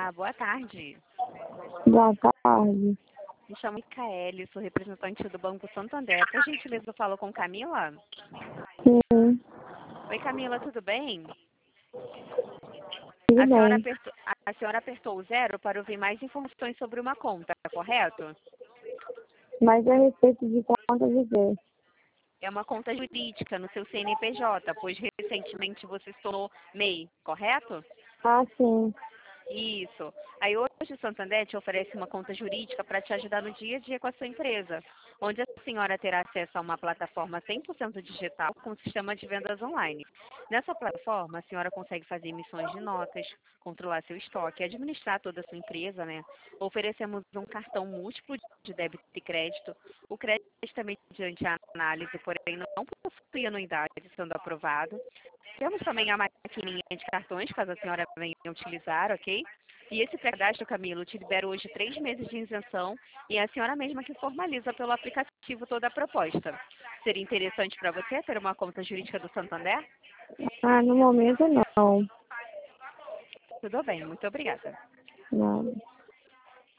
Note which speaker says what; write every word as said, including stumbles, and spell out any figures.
Speaker 1: Olá, boa tarde.
Speaker 2: Boa tarde.
Speaker 1: Me chamo Micaele, sou representante do Banco Santander. Por gentileza, eu falo com Camila?
Speaker 2: Sim,
Speaker 1: Oi, Camila, tudo bem?
Speaker 2: tudo
Speaker 1: A senhora,
Speaker 2: bem.
Speaker 1: apertou, a senhora apertou o zero para ouvir mais informações sobre uma conta, correto?
Speaker 2: Mas a respeito de conta de quê?
Speaker 1: É uma conta jurídica no seu C N P J, pois recentemente você se tornou M E I, correto?
Speaker 2: Ah, sim.
Speaker 1: Isso. Aí hoje o Santander te oferece uma conta jurídica para te ajudar no dia a dia com a sua empresa, onde a senhora terá acesso a uma plataforma cem por cento digital com sistema de vendas online. Nessa plataforma, a senhora consegue fazer emissões de notas, controlar seu estoque, administrar toda a sua empresa, né? Oferecemos um cartão múltiplo de débito e crédito. O crédito é mediante a análise, porém não possui anuidade, sendo aprovado. Temos também a maquininha de cartões, caso a senhora venha utilizar, ok? E esse cadastro, Camilo, te libera hoje três meses de isenção e é a senhora mesma que formaliza pelo aplicativo toda a proposta. Seria interessante para você ter uma conta jurídica do Santander?
Speaker 2: Ah, no momento não.
Speaker 1: Tudo bem, muito obrigada.
Speaker 2: Não.